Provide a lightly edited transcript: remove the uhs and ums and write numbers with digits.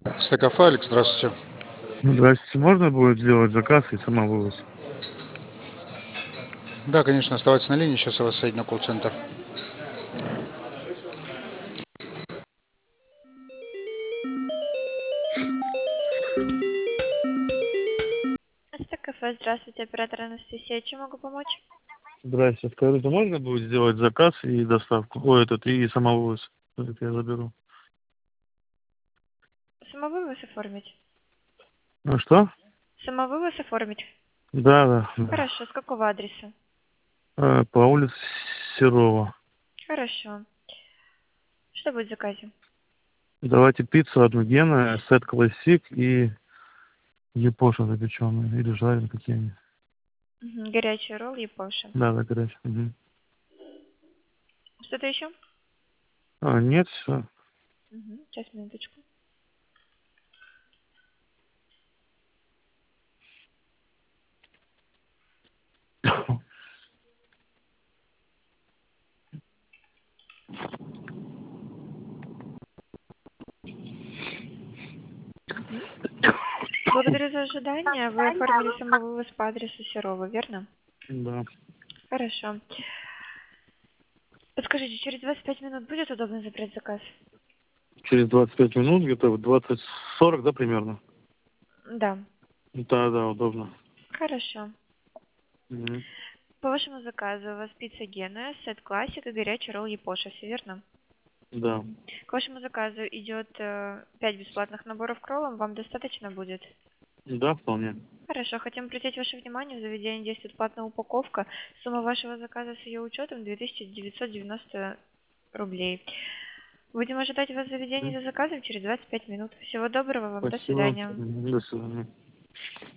Стекафе, Алекс, здравствуйте. Здравствуйте, можно будет сделать заказ и самовывоз? Да, конечно, оставайтесь на линии, сейчас я вас соединю на колл-центр. Это кафе, здравствуйте, оператор Анастасия, чем могу помочь? Здравствуйте, скажите, можно будет сделать заказ и доставку? И самовывоз. Это я заберу. Самовывоз оформить? Ну что? Самовывоз оформить? Да. Хорошо, с какого адреса? По улице Серова. Хорошо. Что будет в заказе? Давайте пиццу одну Гена, сет классик и япоша запеченные. Или жареные какие-нибудь. Горячий ролл Япоша. Да, горячий. Угу. Что-то еще? Нет, все. Сейчас, минуточку. Благодарю за ожидание. Вы оформили самовывоз по адресу Серова, верно? Да. Хорошо. Подскажите, через 25 минут будет удобно забрать заказ? Через 25 минут, где-то в 20:40, да, примерно? Да. Да, удобно. Хорошо. Угу. По вашему заказу у вас пицца Гена, сет классик и горячий ролл Япоша, все верно? Да. К вашему заказу идет 5 бесплатных наборов к роллам. Вам достаточно будет? Да, вполне. Хорошо. Хотим обратить ваше внимание, в заведении действует платная упаковка. Сумма вашего заказа с ее учетом 2990 рублей. Будем ожидать вас в заведении за заказом через 25 минут. Всего доброго вам. До Спасибо. свидания. До свидания.